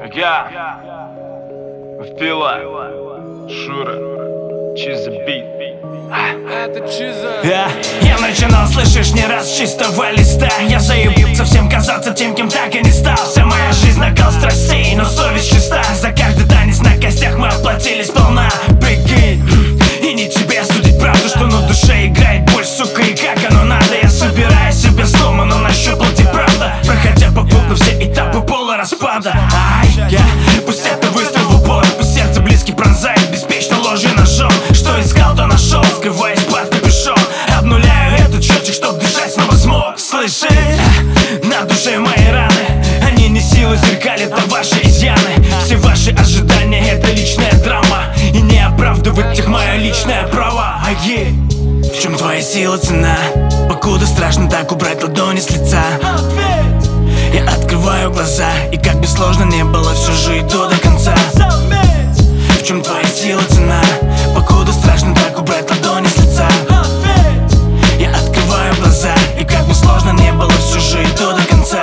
Ага. Фила, Шура, Чиза бит. Я начинал, слышишь, не раз с чистого листа. Я заебал совсем казаться тем, кем так и не стал. Вся моя жизнь накал страстей, но совесть чиста. За каждый танец на костях мы оплатили сполна. Прикинь, и не тебе судить правду, что на душе играет боль, сука, и как оно надо. Я собираю себя снова, но нащупал тебе правда, проходя попутно все этапы пола распада. Пусть это выстрел в упор, пусть сердце близкий пронзает беспечно ложью ножом. Что искал, то нашел, скрываясь под капюшон. Обнуляю этот счетчик, чтоб дышать снова смог. Слышишь, на душе мои раны, они не силы зеркалят, а ваши изъяны. Все ваши ожидания — это личная драма, и не оправдывать их мое личное право. В чем твоя сила, цена? Покуда страшно так убрать ладони с лица. Я открываю глаза, и как бы сложно не было, все же иду до конца. В чем твоя сила, цена? Покуда страшно так убрать ладони с лица. Я открываю глаза, и как бы сложно не было, все же иду до конца.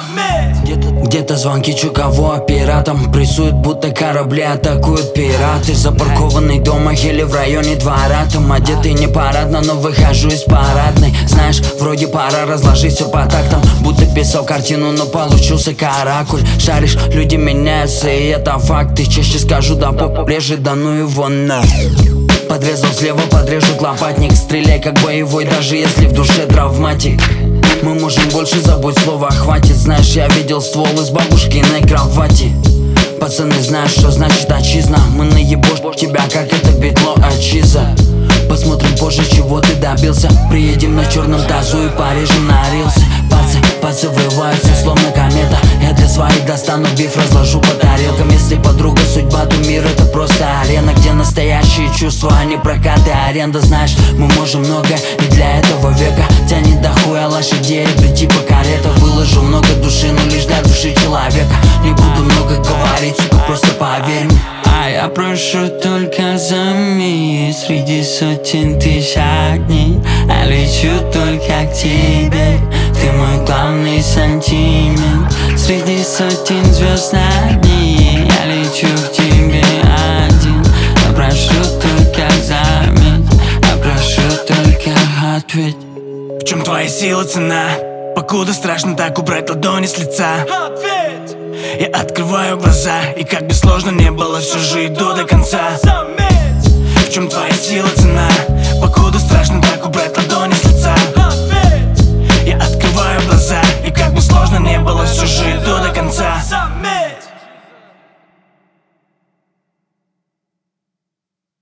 Где-то звонки чукового пиратам прессуют, будто корабли атакуют пираты. Запаркованный дома или в районе двора. Там одетый не парадно, но выхожу из парадной. Знаешь, вроде пора разложить все по тактам, будто писал картину, но получился каракуль. Шаришь, люди меняются, и это факты. Чаще скажу, да поп реже, да ну его на. Подрезал слева, подрежут лопатник. Стреляй как боевой, даже если в душе травматик. Мы можем больше, забудь слова, хватит. Знаешь, я видел ствол из бабушкиной кровати. Пацаны знают, что значит отчизна. Мы наебошь тебя, как это битло отчиза. Посмотрим позже, чего ты добился. Приедем на черном тазу и порежем на рилс. Пацы врываются, словно комета. Я для своих достану биф, разложу по тарелкам. Если подруга судьба, то мир — это просто арена, где настоящие чувства, а не прокаты, аренда. Знаешь, мы можем многое и для этого века. Тянет до хуя лошадей, прийти по карета. Выложу много души, но лишь для души человека. Не буду много говорить, сука, просто поверь мне. А я прошу только за миг среди сотен тысяч огней. Я лечу только к тебе, ты мой главный сантимент. Среди сотен звезд над ней я лечу к тебе один. Я прошу только заметь, я прошу только ответь. В чем твоя сила, цена? Покуда страшно так убрать ладони с лица. Я открываю глаза, и как бы сложно не было, все же иду до конца. В чем твоя сила, цена? Покуда страшно так убрать ладони с лица. Я открываю глаза, и как бы сложно не было, все же иду